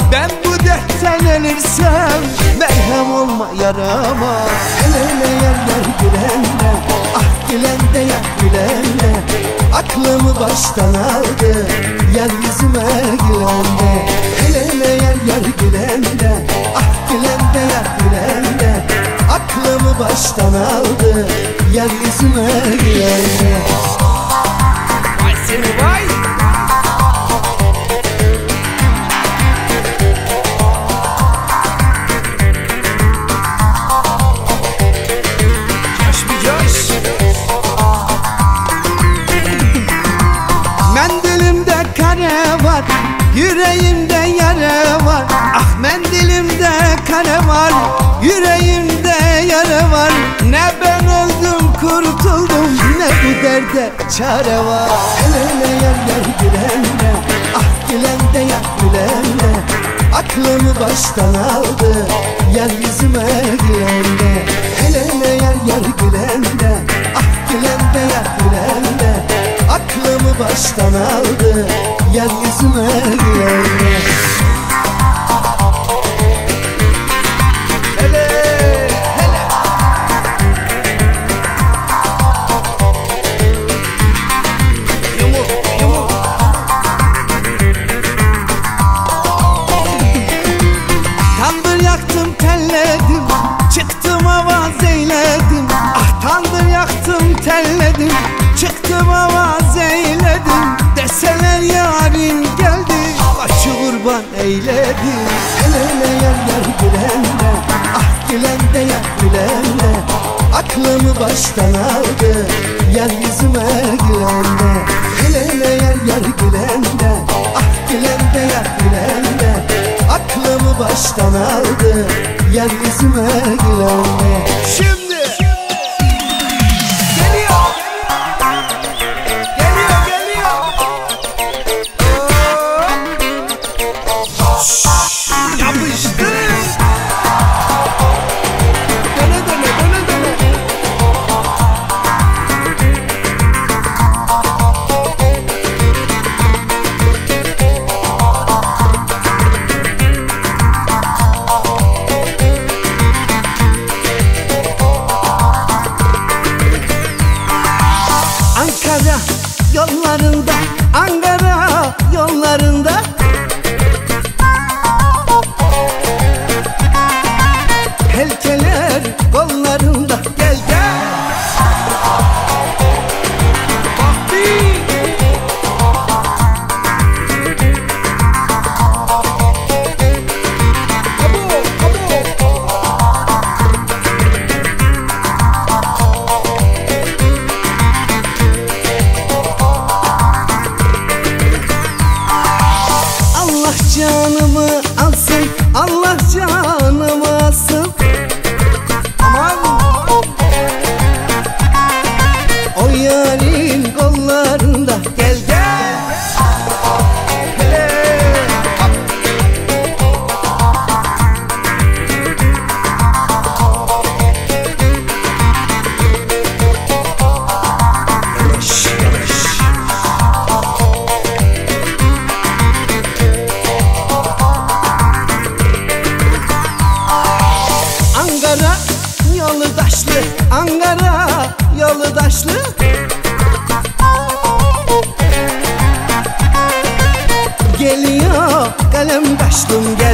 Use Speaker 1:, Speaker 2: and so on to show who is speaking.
Speaker 1: Ben bu dertten ölürsem merhem olma yarama. Hele hele yerler gülenle, ah gülen de ya gülen de, aklımı baştan aldı yer yüzüme gülen de. Hele hele yerler gülenle, ah gülen de ya gülen de, aklımı baştan aldı yer yüzüme gülen de. Vay seni vay. Mendilimde kare var, yüreğimde yara var. Ah mendilimde kare var, yüreğimde yara var. Ne ben öldüm kurtuldum, ne bu derde çare var. Hele hele yerler gülenle, ah gülen de ya gülen de, aklımı baştan aldı yer yüzüme gülen de. Hele hele yerler gülenle, ah gülen de ya gülen de, aklımı baştan aldı yer yüzüme gülen de. Hele hele yumuk yumuk. Tandır yaktım telledim, çıktım avaz eyledim. Ah tandır yaktım telledim, çıktım avaz eyledim. Deseler yarim geldi, başı kurban eyledim. Hele hele yerler gülenle, ah gülen de ya gülen de, aklımı baştan aldı yer yüzüme gülen de. Hele hele yerler gülenle, ah gülen de ya gülen de, aklımı baştan aldı yer yüzüme gülen de. Şimdi Ankara yollarında, Ankara yollarında, helkeler kollarında. Gel gel canımı alsın, Allah canımı alsın. Aman o yarın kollarında. Gel gel hele. Yavaş yavaş. Ankara yolu taşlı, Ankara yolu taşlı. Geliyor kalem taşlım gel.